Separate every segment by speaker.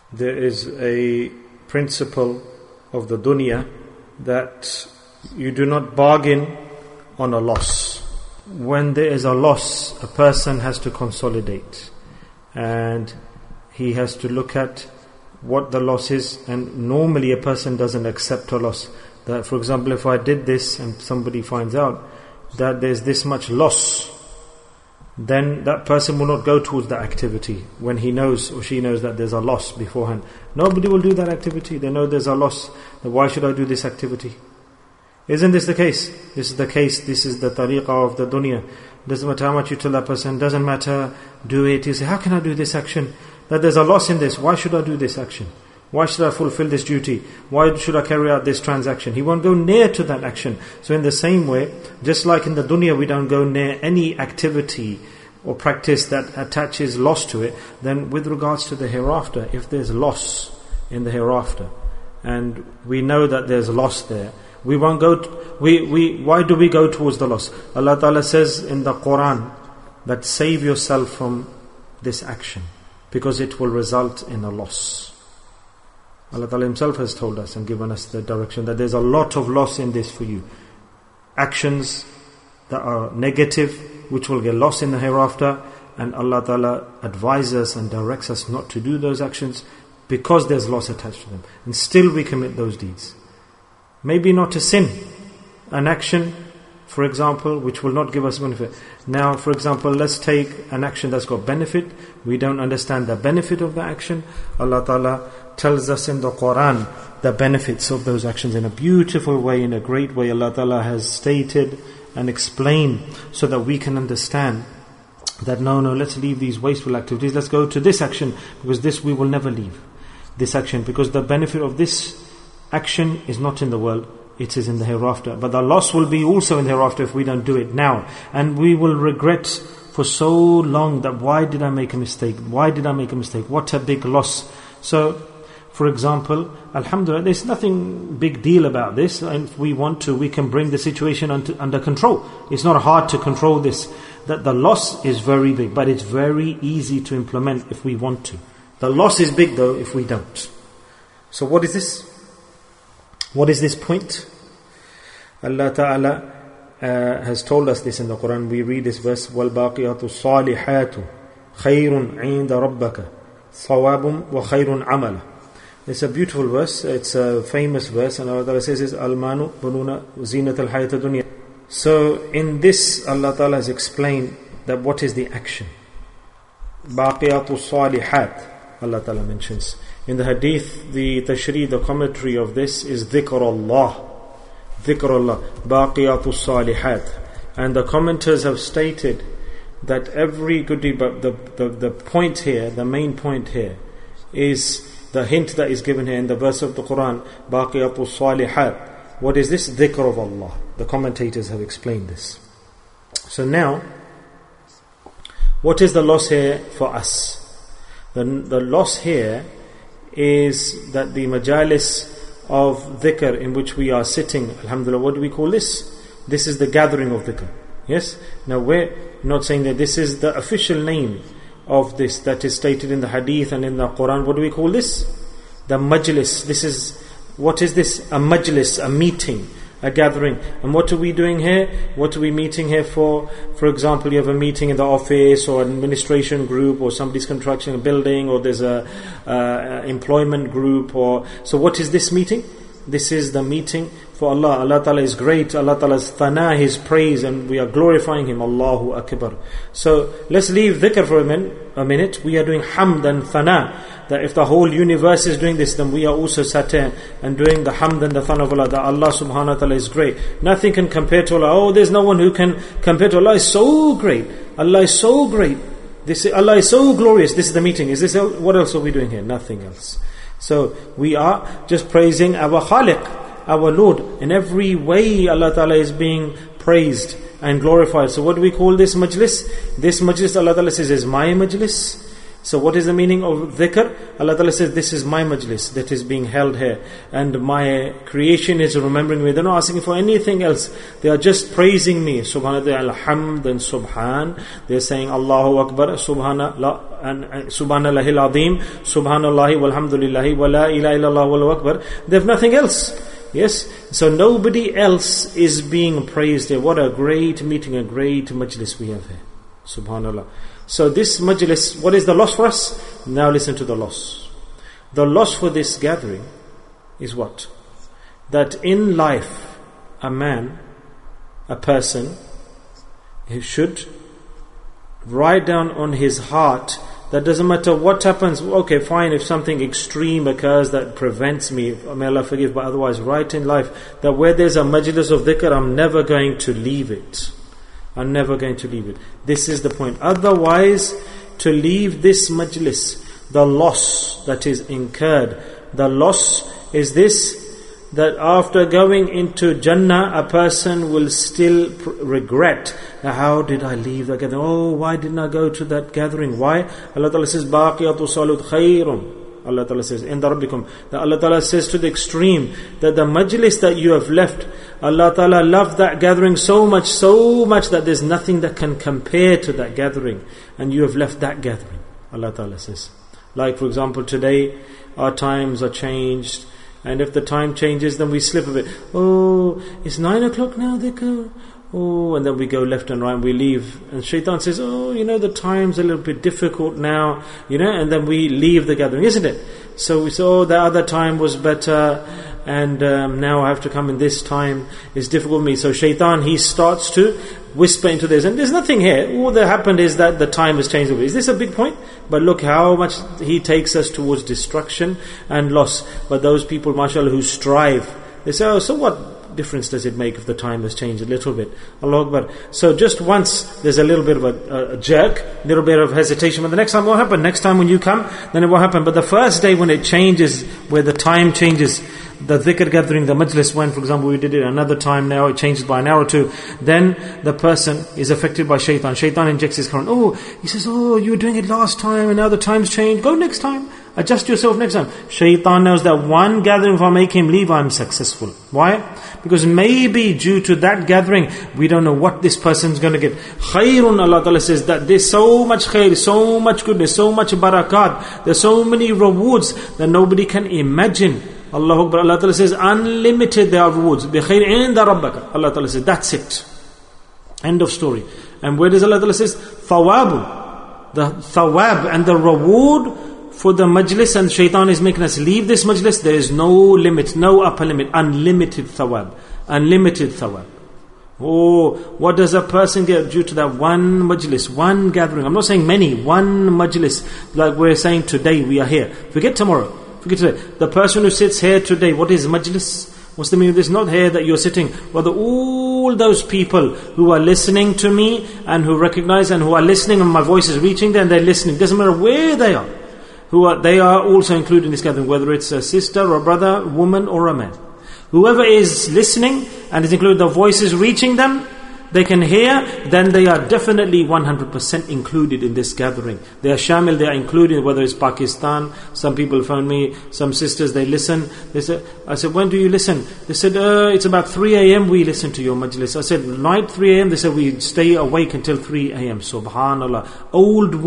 Speaker 1: There is a principle of the dunya that you do not bargain on a loss. When there is a loss, a person has to consolidate and he has to look at what the loss is, and normally a person doesn't accept a loss. That, for example, if I did this and somebody finds out that there's this much loss, then that person will not go towards that activity when he knows or she knows that there's a loss beforehand. Nobody will do that activity. They know there's a loss. Then why should I do this activity? Isn't this the case? This is the case. This is the tariqah of the dunya. Doesn't matter how much you tell that person. Doesn't matter. Do it. You say, how can I do this action? That there's a loss in this. Why should I do this action? Why should I fulfill this duty? Why should I carry out this transaction? He won't go near to that action. So in the same way, just like in the dunya we don't go near any activity or practice that attaches loss to it, then with regards to the hereafter, if there's loss in the hereafter, and we know that there's loss there, we won't go. Why do we go towards the loss? Allah Ta'ala says in the Quran that save yourself from this action, because it will result in a loss. Allah Ta'ala Himself has told us and given us the direction that there's a lot of loss in this for you. Actions that are negative, which will get lost in the hereafter, and Allah Ta'ala advises and directs us not to do those actions because there's loss attached to them. And still we commit those deeds. Maybe not a sin, an action, for example, which will not give us benefit. Now, for example, let's take an action that's got benefit. We don't understand the benefit of the action. Allah Ta'ala tells us in the Quran the benefits of those actions in a beautiful way, in a great way. Allah Ta'ala has stated and explained so that we can understand that no, let's leave these wasteful activities. Let's go to this action, because this we will never leave. This action, because the benefit of this action is not in the world, it is in the hereafter. But the loss will be also in the hereafter if we don't do it now. And we will regret for so long that why did I make a mistake? Why did I make a mistake? What a big loss. So, for example, alhamdulillah, there's nothing big deal about this. And if we want to, we can bring the situation under control. It's not hard to control this. That the loss is very big, but it's very easy to implement if we want to. The loss is big though if we don't. So what is this? What is this point? Allah Ta'ala has told us this in the Quran. We read this verse, وَالْبَاقِيَاتُ الصَّالِحَاتُ خَيْرٌ عِنْدَ رَبَّكَ ثَوَابٌ وَخَيْرٌ عَمَلًا. It's a beautiful verse. It's a famous verse, and Allah Ta'ala says, "Al-manu bununa zinat al-hayat ad-dunya." So in this, Allah Ta'ala has explained that what is the action. Baqiyatu salihat, Allah Ta'ala mentions. In the hadith, the tashri, the commentary of this is dhikrullah. Dhikrullah, baqiyatu salihat. And the commenters have stated that every good deed, but the point here, the main point here, is the hint that is given here in the verse of the Quran, baqiyatu salihat. What is this? Dhikr of Allah. The commentators have explained this. So now, what is the loss here for us? The loss here is that the majalis of dhikr in which we are sitting, alhamdulillah, what do we call this? This is the gathering of dhikr. Yes? Now we're not saying that this is the official name of this that is stated in the hadith and in the Quran. What do we call this? The majlis. What is this? A majlis, a meeting, a gathering. And what are we doing here? What are we meeting here for? For example, you have a meeting in the office or an administration group, or somebody's constructing a building, or there's a employment group. So what is this meeting? This is the meeting for Allah. Allah Ta'ala is great. Allah Ta'ala's thana, His praise, and we are glorifying Him. Allahu Akbar. So let's leave dhikr for a minute. We are doing hamd and thana. That if the whole universe is doing this, then we are also sat here and doing the hamd and the thana of Allah. That Allah Subhanahu wa Ta'ala is great. Nothing can compare to Allah. Oh, there's no one who can compare to Allah. Allah is so great. Allah is so great. Allah is so glorious. This is the meeting. What else are we doing here? Nothing else. So we are just praising our Khaliq, our Lord. In every way Allah Ta'ala is being praised and glorified. So what do we call this majlis? This majlis, Allah Ta'ala says, is my majlis. So what is the meaning of dhikr? Allah Ta'ala says, this is my majlis that is being held here. And my creation is remembering me. They're not asking for anything else. They are just praising me. Subhanallah, alhamd and subhan. They're saying Allahu Akbar, subhanallah, and subhanallahil azim, subhanallahi walhamdulillahi, wa la ilaha illallah wallahu akbar. They have nothing else. Yes? So nobody else is being praised here. What a great meeting, a great majlis we have here. Subhanallah. So this majlis, what is the loss for us? Now listen to the loss. The loss for this gathering is what? That in life, a man, a person, he should write down on his heart that doesn't matter what happens, okay fine, if something extreme occurs that prevents me, may Allah forgive, but otherwise write in life that where there's a majlis of dhikr, I'm never going to leave it. I'm never going to leave it. This is the point. Otherwise, to leave this majlis, the loss that is incurred, the loss is this, that after going into Jannah, a person will still regret, how did I leave that gathering? Oh, why didn't I go to that gathering? Why? Allah Ta'ala says, Baqiyatu salud khayrun. Allah Ta'ala says, Inda Rabbikum. That Allah Ta'ala says to the extreme, that the majlis that you have left, Allah Ta'ala loved that gathering so much that there's nothing that can compare to that gathering. And you have left that gathering, Allah Ta'ala says. Like for example, today, our times are changed. And if the time changes, then we slip a bit. Oh, it's 9 o'clock now, dhikr. Oh, and then we go left and right and we leave. And shaitan says, oh, the time's a little bit difficult now, and then we leave the gathering, isn't it? So we say, oh, the other time was better, and now I have to come in this time. It's difficult for me. So shaitan, he starts to whisper into this. And there's nothing here. All that happened is that the time has changed. Is this a big point? But look how much he takes us towards destruction and loss. But those people, mashallah, who strive, they say, oh, so what difference does it make if the time has changed a little bit? Allahu Akbar. So just once there's a little bit of a jerk, a little bit of hesitation, but the next time what will happen? Next time when you come, then it will happen. But the first day when it changes, where the time changes, the dhikr gathering, the majlis, when for example we did it another time, now it changes by an hour or two, then the person is affected by shaitan. Shaitan injects his current. Oh, he says, oh, you were doing it last time and now the time's changed. Go next time. Adjust yourself next time. Shaitan knows that one gathering, if I make him leave, I'm successful. Why? Because maybe due to that gathering, we don't know what this person's going to get. Khayrun, Allah Ta'ala says that there's so much khair, so much goodness, so much barakat, there's so many rewards that nobody can imagine. Allahu Akbar. Allah Ta'ala says unlimited there are rewards. Bi khair inda rabbaka. Allah Ta'ala says that's it. End of story. And where does Allah Ta'ala says thawabu, the thawab and the reward for the majlis, and shaitan is making us leave this majlis, there is no limit, no upper limit, unlimited thawab. Unlimited thawab. Oh, what does a person get due to that one majlis, one gathering? I'm not saying many, one majlis. Like we're saying today, we are here. Forget tomorrow, forget today. The person who sits here today, what is majlis? What's the meaning of this? Not here that you're sitting, rather all those people who are listening to me and who recognize and who are listening and my voice is reaching them, they're listening. Doesn't matter where they are. They are also included in this gathering, whether it's a sister or a brother, woman or a man. Whoever is listening and is included, the voice is reaching them, they can hear, then they are definitely 100% included in this gathering. They are shamil, they are included, whether it's Pakistan. Some people phone me, some sisters, they listen. They said, I said, when do you listen? They said, it's about 3 a.m. we listen to your majlis. I said, night 3 a.m. They said, we stay awake until 3 a.m. Subhanallah. Old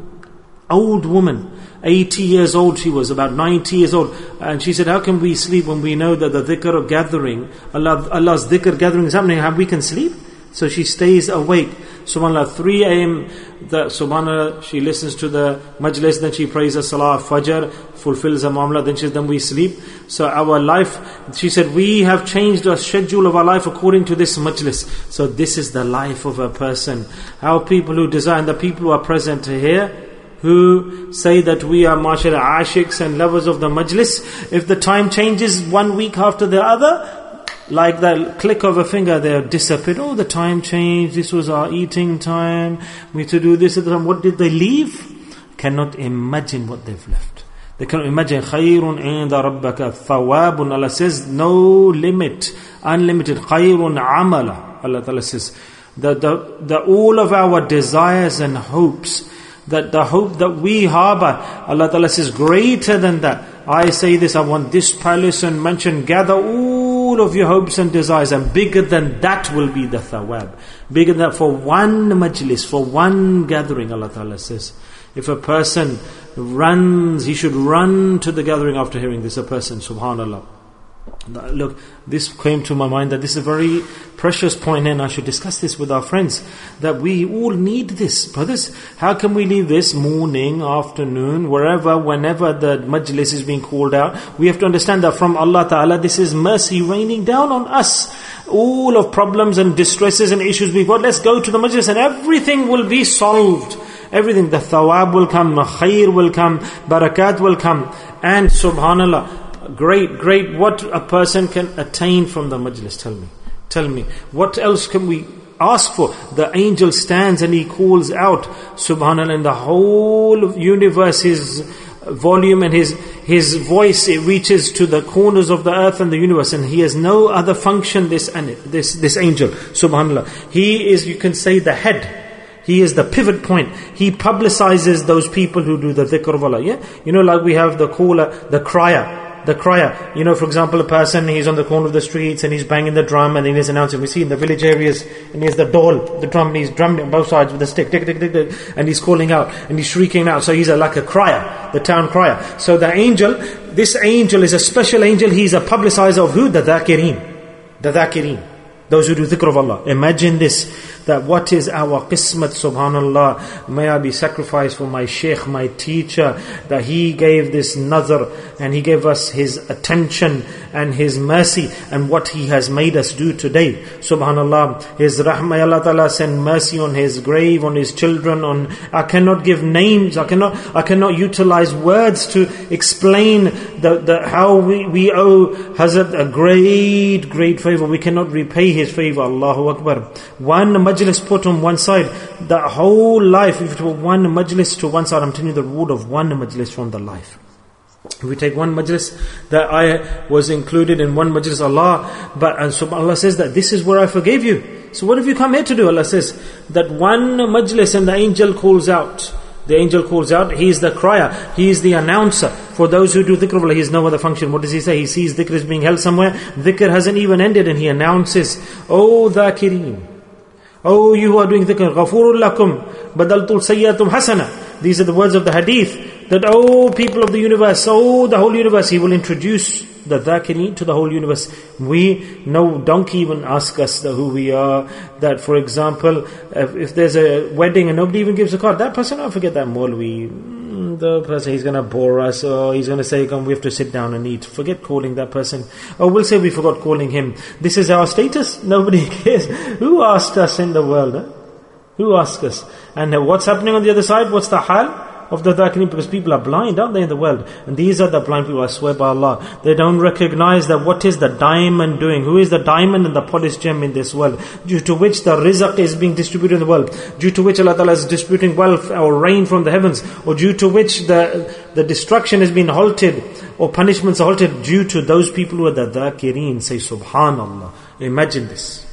Speaker 1: woman. 80 years old she was, about 90 years old. And she said, how can we sleep when we know that the dhikr gathering, Allah's dhikr gathering is happening, how we can sleep? So she stays awake. SubhanAllah, 3 a.m. SubhanAllah, she listens to the majlis, then she prays the salah, fajr, fulfills her muamla, then we sleep. So our life, she said, we have changed the schedule of our life according to this majlis. So this is the life of a person. How people who desire, and the people who are present here, who say that we are mashallah ashiqs and lovers of the majlis, if the time changes 1 week after the other, like the click of a finger, they have disappeared. Oh, the time changed, this was our eating time, we had to do this at the time. What did they leave? Cannot imagine what they've left. They cannot imagine. Khayrun inda rabbaka thawabun. Allah says no limit, unlimited. Khayrun amala. Allah Ta'ala says that all of our desires and hopes, that the hope that we harbor, Allah Ta'ala says, greater than that. I say this, I want this palace and mansion, gather all of your hopes and desires, and bigger than that will be the thawab. Bigger than that, for one majlis, for one gathering, Allah Ta'ala says. If a person runs, he should run to the gathering after hearing this, a person, subhanallah. Look, this came to my mind that this is a very precious point, and I should discuss this with our friends, that we all need this. Brothers, how can we leave this morning, afternoon, wherever, whenever the majlis is being called out? We have to understand that from Allah Ta'ala, this is mercy raining down on us. All of problems and distresses and issues we've got, let's go to the majlis and everything will be solved. Everything, the thawab will come, khair will come, barakat will come. And subhanallah, great, what a person can attain from the majlis. Tell me, what else can we ask for? The angel stands and he calls out, subhanallah, and the whole universe, his volume and his voice, it reaches to the corners of the earth and the universe, and he has no other function, this angel, subhanallah. He is, you can say, the head. He is the pivot point. He publicizes those people who do the dhikr of Allah. Yeah? You know, like we have the caller, the crier. You know, for example, a person, he's on the corner of the streets and he's banging the drum and then he's announcing. We see in the village areas, and he has the dole, the drum, and he's drumming on both sides with a stick, tick, tick, tick, tick, and he's calling out and he's shrieking out. So he's like a crier, the town crier. So the angel, this angel is a special angel. He's a publicizer of who? The dhakireen. Those who do dhikr of Allah. Imagine this, that what is our qismat, subhanallah. May I be sacrificed for my shaykh, my teacher, that he gave this nazar and he gave us his attention and his mercy and what he has made us do today. Subhanallah, his rahmah, Allah Ta'ala send mercy on his grave, on his children, I cannot give names, I cannot utilize words to explain how we owe Hazrat a great favor. We cannot repay his favor. Allahu Akbar. One majlis put on one side, the whole life, if it were one majlis to one side, I'm telling you the reward of one majlis from the life. If we take one majlis, that I was included in one majlis, Allah says that this is where I forgave you. So what have you come here to do? Allah says that one majlis, and the angel calls out. The angel calls out, he is the crier, he is the announcer. For those who do dhikr of Allah, he has no other function. What does he say? He sees dhikr is being held somewhere, dhikr hasn't even ended, and he announces, O dhakireen, oh, you who are doing dhikr, ghafurul lakum, badaltul sayyatum hasana. These are the words of the hadith, that, oh, people of the universe, oh, the whole universe, he will introduce the dhakireen to the whole universe. Don't even ask us who we are. That, for example, if there's a wedding and nobody even gives a card, that person, don't forget that Maulvi, the person, he's going to bore us, or he's going to say, come, we have to sit down and eat. Forget calling that person. Or we'll say we forgot calling him. This is our status. Nobody cares. Who asked us in the world? Who asked us? And what's happening on the other side? What's the hal of the dhakireen? Because people are blind, aren't they, in the world? And these are the blind people, I swear by Allah. They don't recognize that what is the diamond doing? Who is the diamond and the polished gem in this world? Due to which the rizq is being distributed in the world. Due to which Allah Ta'ala is distributing wealth or rain from the heavens. Or due to which the destruction has been halted, or punishments are halted, due to those people who are the dhakireen. Say subhanallah. Imagine this.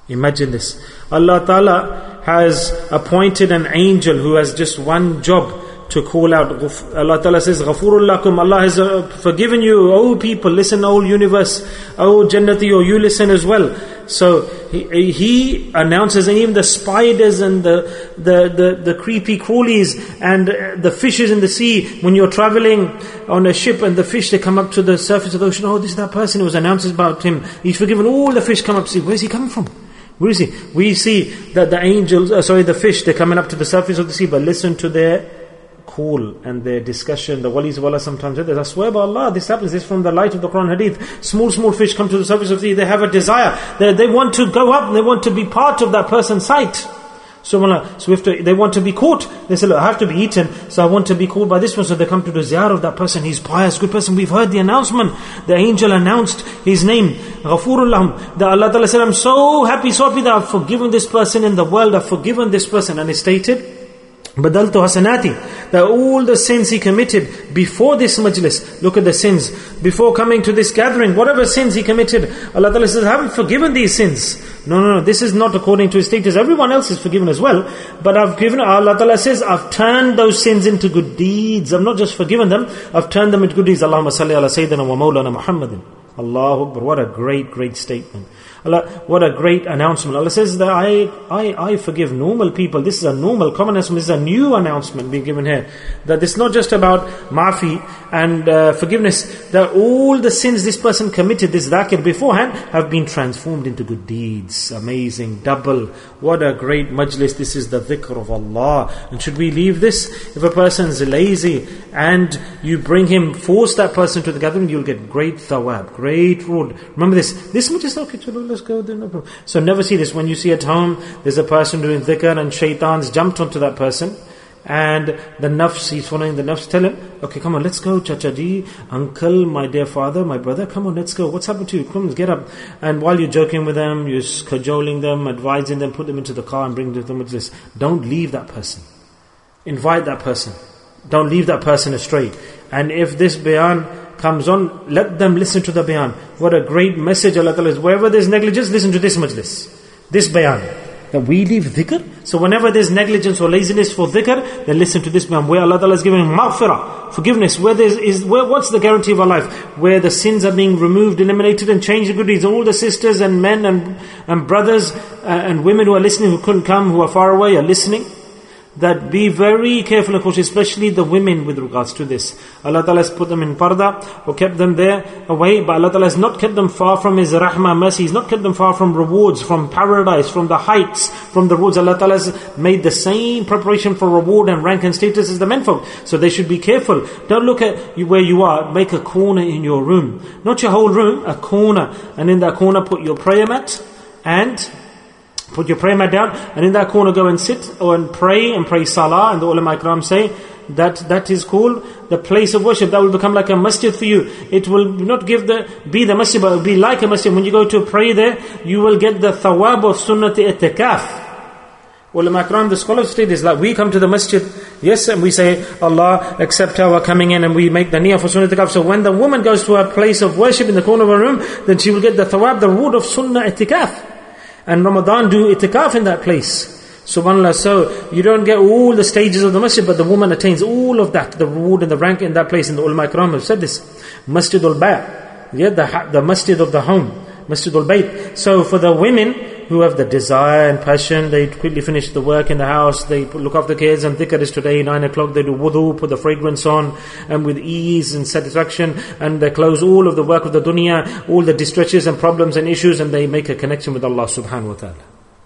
Speaker 1: Allah Ta'ala has appointed an angel who has just one job, to call out. Allah Ta'ala says, Ghafurul lakum, Allah has forgiven you. Oh people, listen, whole universe. Oh Jannati, oh you listen as well. So he announces, and even the spiders and the creepy crawlies and the fishes in the sea, when you're traveling on a ship and the fish, they come up to the surface of the ocean. Oh, this is that person, it was announced about him. He's forgiven. All the fish come up to see, where's he coming from? Where is he? We see that the angels, the fish, they're coming up to the surface of the sea, but listen to their call and their discussion. The walis of Allah sometimes say this. I swear by Allah, this happens. This is from the light of the Quran Hadith. Small fish come to the surface of the sea. They have a desire. They want to go up. They want to be part of that person's sight. So they want to be caught. They say, look, I have to be eaten, so I want to be caught by this one. So they come to the ziyarah of that person. He's pious, good person. We've heard the announcement. The angel announced his name, Ghafurul lahum. That Allah Ta'ala said, I'm so happy that I've forgiven this person in the world. I've forgiven this person. And it's stated Badaltu hasanati, that all the sins he committed before this majlis, look at the sins, before coming to this gathering, whatever sins he committed, Allah Ta'ala says, I haven't forgiven these sins. No, this is not according to his status. Everyone else is forgiven as well. But Allah Ta'ala says, I've turned those sins into good deeds. I've not just forgiven them, I've turned them into good deeds. Allahumma salli ala Sayyidina wa Mawlana Muhammadin. Allahu Akbar, what a great statement. Allah, what a great announcement. Allah says that I forgive normal people. This is a normal, common announcement. This is a new announcement being given here. That this is not just about maafi and forgiveness. That all the sins this person committed, this dhakir beforehand, have been transformed into good deeds. Amazing, double. What a great majlis. This is the dhikr of Allah. And should we leave this? If a person is lazy and you force that person to the gathering, you'll get great thawab, great reward. Remember this majlis, okay, let's go there, no problem. So never see this. When you see at home, there's a person doing dhikr and shaitan's jumped onto that person, and the nafs, he's following the nafs, tell him, okay, come on, let's go, chachaji, uncle, my dear father, my brother, come on, let's go. What's happened to you? Come on, get up. And while you're joking with them, you're cajoling them, advising them, put them into the car and bring them to the majlis. Don't leave that person. Invite that person. Don't leave that person astray. And if this bayan comes on, let them listen to the bayan. What a great message Allah Ta'ala is. Wherever there's negligence, listen to this majlis, this bayan. That we leave dhikr. So whenever there's negligence or laziness for dhikr, then listen to this bayan, where Allah Ta'ala is giving maghfirah, forgiveness. What's the guarantee of our life? Where the sins are being removed, eliminated, and changed to good deeds. All the sisters and men and brothers and women who are listening, who couldn't come, who are far away, are listening. That be very careful and cautious, especially the women with regards to this. Allah Ta'ala has put them in parda, or kept them there away, but Allah Ta'ala has not kept them far from His rahmah, mercy. He's not kept them far from rewards, from paradise, from the heights, from the roads. Allah Ta'ala has made the same preparation for reward and rank and status as the menfolk. So they should be careful. Don't look at where you are, make a corner in your room. Not your whole room, a corner. And in that corner put your prayer mat and put your prayer mat down, and in that corner go and sit and pray salah. And the ulama ikram say that is called the place of worship. That will become like a masjid for you. It will not be the masjid, but it will be like a masjid. When you go to pray there, you will get the thawab of sunnati itikaf. Ulama ikram, the scholars state is like we come to the masjid, yes, and we say Allah accept our coming in, and we make the niyyah for sunnah itikaf. So when the woman goes to her place of worship in the corner of her room, then she will get the thawab, the reward of sunnah itikaf. And Ramadan do itikaf in that place. SubhanAllah. So you don't get all the stages of the masjid, but the woman attains all of that, the reward and the rank in that place. And the ulama ikram have said this. Masjidul Bay', the masjid of the home, Masjidul Bayt. So for the women who have the desire and passion, they quickly finish the work in the house, they look after the kids, and dhikr is today, 9 o'clock, they do wudu, put the fragrance on, and with ease and satisfaction, and they close all of the work of the dunya, all the distresses and problems and issues, and they make a connection with Allah subhanahu wa ta'ala.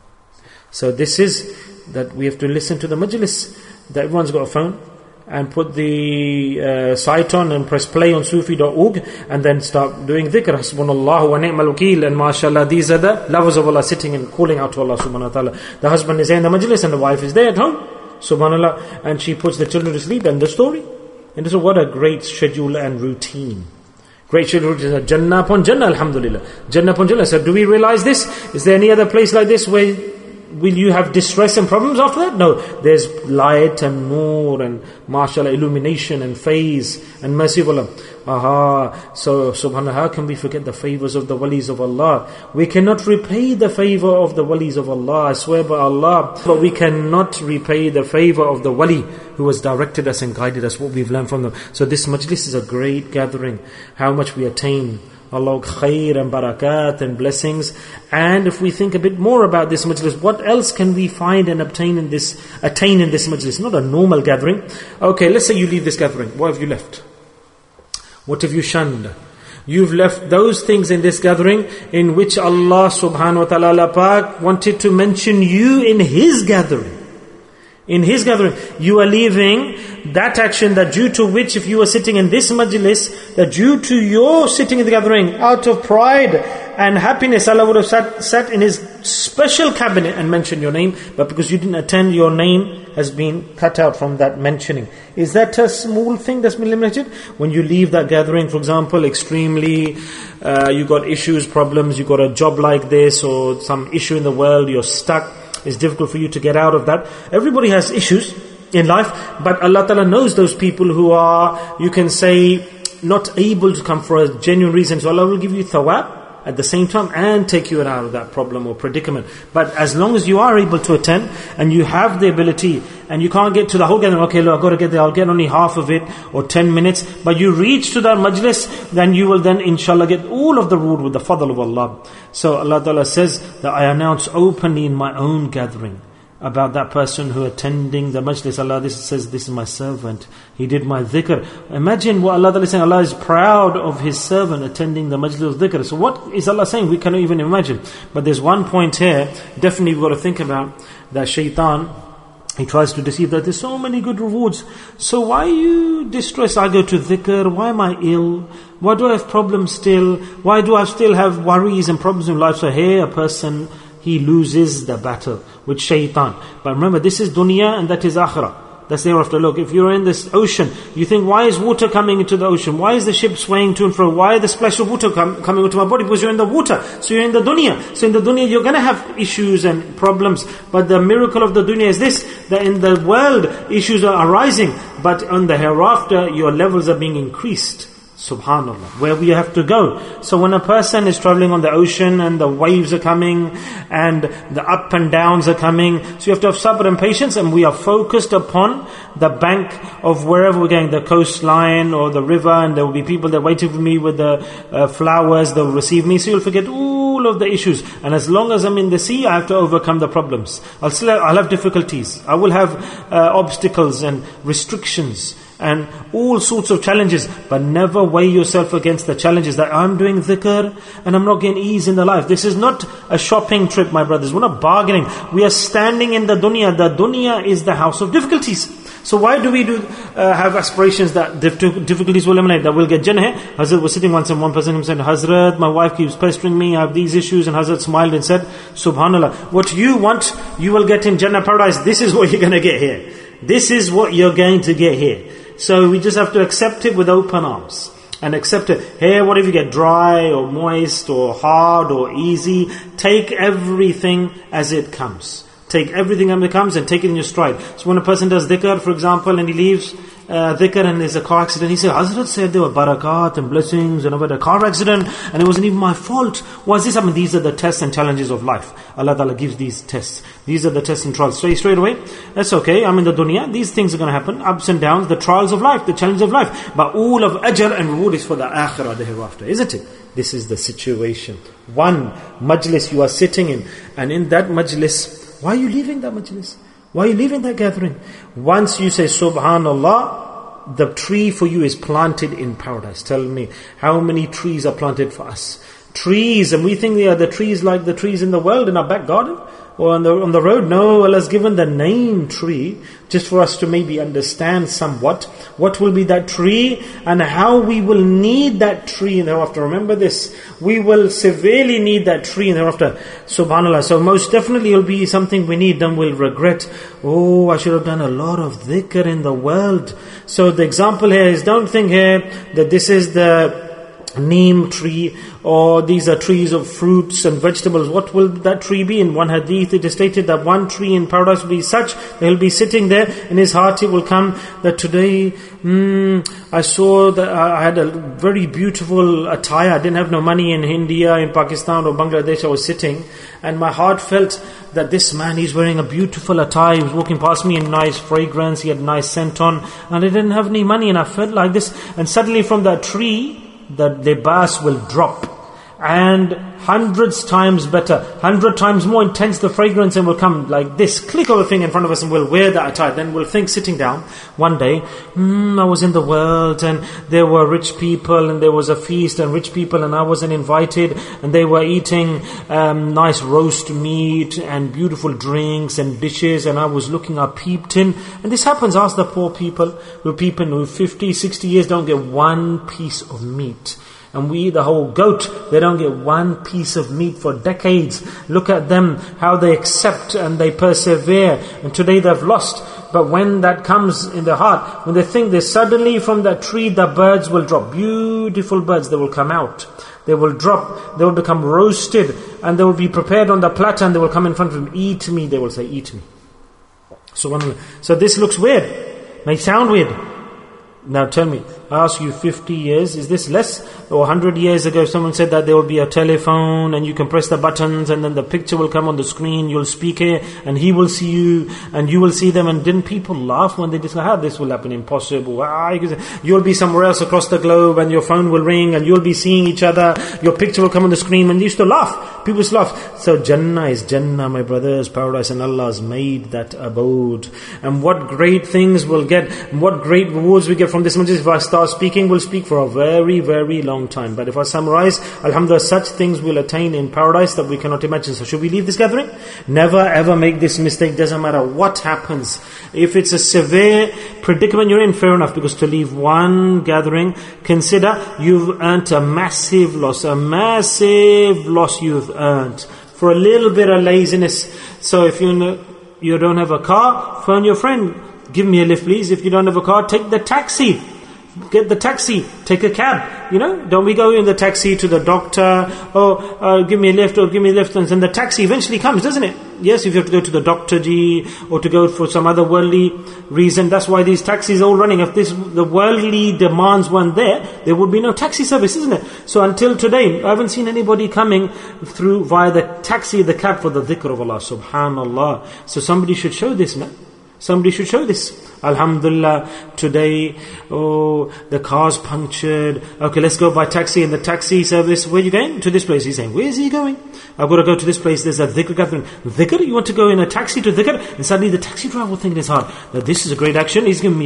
Speaker 1: So this is that we have to listen to the majlis, that everyone's got a phone, and put the site on and press play on Sufi.org, and then start doing dhikr. Hasbunallahu wa ni'mal wakeel. And mashallah, these are the lovers of Allah sitting and calling out to Allah subhanahu wa ta'ala. The husband is there in the majlis and the wife is there at home, subhanallah, and she puts the children to sleep, and the story. And so what a great schedule and routine. Great schedule routine. Jannah upon Jannah, alhamdulillah. Jannah upon Jannah. So do we realize this? Is there any other place like this where will you have distress and problems after that? No. There's light and nur and mashallah, illumination and faith and mercy of Allah. So subhanallah, how can we forget the favors of the walis of Allah? We cannot repay the favor of the walis of Allah, I swear by Allah. But we cannot repay the favor of the wali who has directed us and guided us, what we've learned from them. So this majlis is a great gathering. How much we attain Allah khair and barakat and blessings. And if we think a bit more about this majlis, what else can we find and attain in this majlis? Not a normal gathering. Okay, let's say you leave this gathering. What have you left? What have you shunned? You've left those things in this gathering in which Allah subhanahu wa ta'ala wanted to mention you in His gathering. In His gathering, you are leaving that action that due to which, if you were sitting in this majlis, that due to your sitting in the gathering, out of pride and happiness, Allah would have sat in His special cabinet and mentioned your name, but because you didn't attend, your name has been cut out from that mentioning. Is that a small thing that's been eliminated? When you leave that gathering, for example, extremely, you got issues, problems, you got a job like this, or some issue in the world, you're stuck, it's difficult for you to get out of that. Everybody has issues. in life. But Allah Ta'ala knows those people who are, you can say, not able to come for a genuine reason. So Allah will give you thawab at the same time and take you out of that problem or predicament. But as long as you are able to attend and you have the ability and you can't get to the whole gathering, okay, look, I've got to get there, I'll get only half of it or 10 minutes, but you reach to that majlis, then you will then inshallah get all of the reward with the fadl of Allah. So Allah Ta'ala says that I announce openly in my own gathering about that person who attending the majlis. Allah says, this is my servant, he did my dhikr. Imagine what Allah is saying. Allah is proud of His servant attending the majlis of dhikr. So what is Allah saying? We cannot even imagine. But there's one point here, definitely we've got to think about, that shaitan, he tries to deceive that there's so many good rewards. So why are you distressed? I go to dhikr, why am I ill? Why do I have problems still? Why do I still have worries and problems in life? So here a person, he loses the battle with shaitan. But remember, this is dunya and that is akhirah. That's the hereafter. Look, if you're in this ocean, you think, why is water coming into the ocean? Why is the ship swaying to and fro? Why the splash of water coming into my body? Because you're in the water. So you're in the dunya. So in the dunya, you're going to have issues and problems. But the miracle of the dunya is this, that in the world, issues are arising. But on the hereafter, your levels are being increased. Subhanallah, where we have to go. So when a person is traveling on the ocean and the waves are coming and the up and downs are coming, so you have to have sabr and patience, and we are focused upon the bank of wherever we're going, the coastline or the river, and there will be people that waiting for me with the flowers, they'll receive me, so you'll forget all of the issues. And as long as I'm in the sea, I have to overcome the problems. I'll have difficulties. I will have obstacles and restrictions and all sorts of challenges, but never weigh yourself against the challenges that I'm doing dhikr and I'm not getting ease in the life. This is not a shopping trip, my brothers. We're not bargaining. We are standing in the dunya. The dunya is the house of difficulties. So why do we have aspirations that difficulties will eliminate, that we'll get Jannah? Hazrat was sitting once and one person said, Hazrat, my wife keeps pestering me, I have these issues, and Hazrat smiled and said, Subhanallah, what you want, you will get in Jannah paradise. This is what you're going to get here. This is what you're going to get here. So we just have to accept it with open arms. And accept it. Here, what if you get dry or moist or hard or easy? Take everything as it comes. Take everything as it comes and take it in your stride. So when a person does dhikr, for example, and he leaves dhikr and there's a car accident, he said, Hazrat said there were barakat and blessings and about a car accident and it wasn't even my fault. Why is this? I mean, these are the tests and challenges of life. Allah Ta'ala gives these tests. These are the tests and trials. So straight away, that's okay, I'm in the dunya, these things are going to happen, ups and downs, the trials of life, the challenges of life. But all of ajr and reward is for the akhirah, the hereafter, isn't it? This is the situation. One majlis you are sitting in, and in that majlis, why are you leaving that majlis? Why are you leaving that gathering? Once you say Subhanallah, the tree for you is planted in paradise. Tell me, how many trees are planted for us? Trees, and we think they are the trees like the trees in the world, in our back garden or on the road. No, Allah has given the name tree just for us to maybe understand somewhat what will be that tree and how we will need that tree in the hereafter. Remember this, we will severely need that tree in the hereafter. Subhanallah. So most definitely it will be something we need, then we'll regret, oh, I should have done a lot of dhikr in the world. So the example here is, don't think here that this is the neem tree or these are trees of fruits and vegetables. What will that tree be? In one hadith it is stated that one tree in paradise will be such that he'll be sitting there, in his heart it will come that today I saw that I had a very beautiful attire. I didn't have no money in India, in Pakistan or Bangladesh. I was sitting and my heart felt that this man, he's wearing a beautiful attire, he was walking past me in nice fragrance, he had nice scent on, and I didn't have any money, and I felt like this. And suddenly from that tree, the libas will drop, and hundreds times better, 100 times more intense the fragrance, and will come like this, click of a finger in front of us, and we'll wear that attire. Then we'll think, sitting down one day, I was in the world and there were rich people and there was a feast and rich people and I wasn't invited, and they were eating nice roast meat and beautiful drinks and dishes, and I was looking, I peeped in. And this happens, ask the poor people who peep in, who 50, 60 years don't get one piece of meat. And we eat the whole goat. They don't get one piece of meat for decades. Look at them, how they accept and they persevere. And today they've lost. But when that comes in their heart, when they think this, suddenly from that tree the birds will drop. Beautiful birds, they will come out. They will drop, they will become roasted, and they will be prepared on the platter, and they will come in front of him. Eat me, they will say, eat me. Subhanallah. So this looks weird. May sound weird. Now tell me, I ask you, 50 years, is this less? Or 100 years ago someone said that there will be a telephone and you can press the buttons and then the picture will come on the screen, you'll speak here and he will see you and you will see them. And didn't people laugh when they discussed how this will happen? Impossible. You'll be somewhere else across the globe and your phone will ring and you'll be seeing each other, your picture will come on the screen, and they used to laugh. People used to laugh. So Jannah is Jannah, my brothers, paradise, and Allah has made that abode. And what great things we'll get, and what great rewards we get from this majlis. If I start speaking, we'll speak for a very, very long time. But if I summarize, alhamdulillah, such things we'll attain in paradise that we cannot imagine. So should we leave this gathering? Never ever make this mistake. Doesn't matter what happens. If it's a severe predicament you're in, fair enough, because to leave one gathering, consider you've earned a massive loss. A massive loss you've earned for a little bit of laziness. So if you don't have a car, phone your friend. Give me a lift, please. If you don't have a car, take the taxi. Get the taxi. Take a cab. Don't we go in the taxi to the doctor? Give me a lift, or give me a lift. And then the taxi eventually comes, doesn't it? Yes, if you have to go to the doctor, or to go for some other worldly reason. That's why these taxis are all running. If the worldly demands weren't there would be no taxi service, isn't it? So until today, I haven't seen anybody coming through via the taxi, the cab for the dhikr of Allah. Subhanallah. So somebody should show this, man. Somebody should show this. Alhamdulillah, today, the car's punctured. Okay, let's go by taxi. And the taxi service, where are you going? To this place. He's saying, where is he going? I've got to go to this place. There's a dhikr gathering. Dhikr? You want to go in a taxi to dhikr? And suddenly the taxi driver will think in his heart, that this is a great action. He's giving me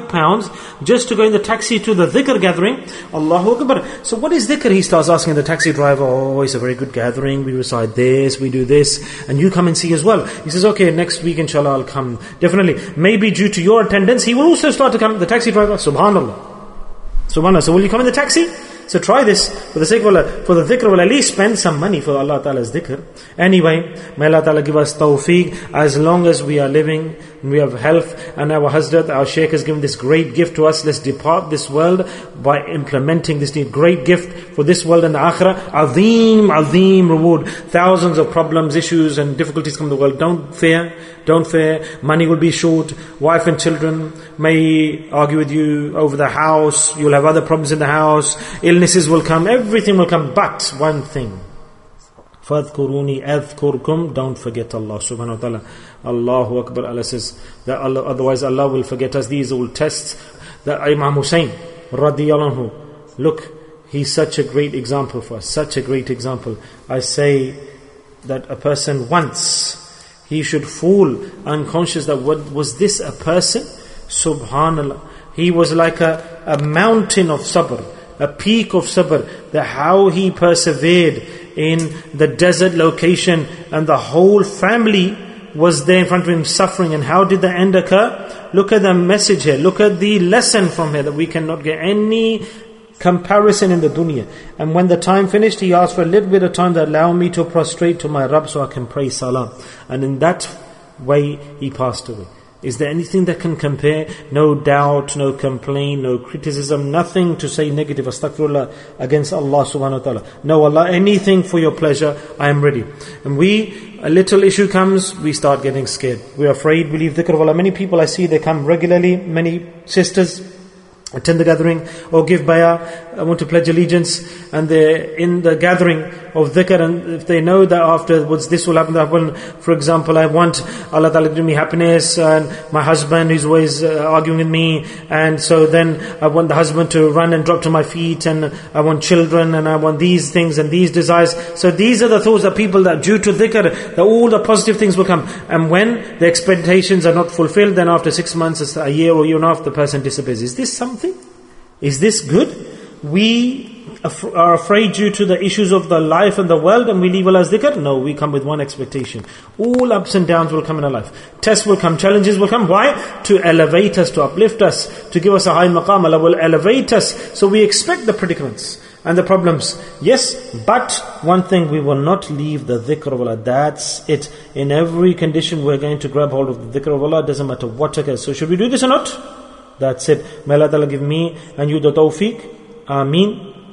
Speaker 1: £5 just to go in the taxi to the dhikr gathering. Allahu Akbar. So what is dhikr? He starts asking the taxi driver, it's a very good gathering. We recite this, we do this. And you come and see as well. He says, okay, next week inshallah I'll come. Definitely. Maybe due to your attendance, he will also start to come, the taxi driver. Subhanallah. So will you come in the taxi? So try this for the sake of Allah. For the dhikr, will at least spend some money for Allah Ta'ala's dhikr. Anyway, may Allah Ta'ala give us tawfiq. As long as we are living, and we have health, and our Hazrat, our Shaykh has given this great gift to us. Let's depart this world by implementing this great gift for this world and the akhirah. Azim reward. Thousands of problems, issues and difficulties come in the world. Don't fear. Money will be short. Wife and children may argue with you over the house. You'll have other problems in the house. Illnesses will come. Everything will come. But one thing. فَاذْكُرُونِي أَذْكُرْكُمْ. Don't forget Allah subhanahu wa ta'ala. Allahu Akbar. Allah says that otherwise Allah will forget us. These are all tests. That Imam Hussein radiyallahu anhu, look, he's such a great example for us. Such a great example. I say that a person once, he should fall unconscious that was this a person? Subhanallah. He was like a mountain of sabr, a peak of sabr. That how he persevered in the desert location, and the whole family was there in front of him suffering. And how did the end occur? Look at the message here. Look at the lesson from here, that we cannot get any comparison in the dunya. And when the time finished, he asked for a little bit of time to allow me to prostrate to my Rabb so I can pray salam. And in that way, he passed away. Is there anything that can compare? No doubt, no complaint, no criticism, nothing to say negative, astaghfirullah, against Allah subhanahu wa ta'ala. No, Allah, anything for your pleasure, I am ready. And a little issue comes, we start getting scared. We're afraid, we leave dhikr of Allah. Many people I see, they come regularly, many sisters attend the gathering or give bayah, I want to pledge allegiance, and they're in the gathering of dhikr, and if they know that afterwards this will happen, for example, I want Allah Ta'ala to give me happiness, and my husband is always arguing with me, and so then I want the husband to run and drop to my feet, and I want children, and I want these things and these desires. So these are the thoughts that people, that due to dhikr, that all the positive things will come. And when the expectations are not fulfilled, then after 6 months, a year or year and a half, the person disappears. Is this something? Is this good? We are afraid due to the issues of the life and the world, and we leave Allah's dhikr? No, we come with one expectation. All ups and downs will come in our life. Tests will come, challenges will come. Why? To elevate us, to uplift us, to give us a high maqam. Allah will elevate us. So we expect the predicaments and the problems. Yes, but one thing, we will not leave the dhikr of Allah. That's it. In every condition we're going to grab hold of the dhikr of Allah. It doesn't matter what occurs. So should we do this or not? That's it. May Allah Ta'ala give me and you the tawfiq. Ameen.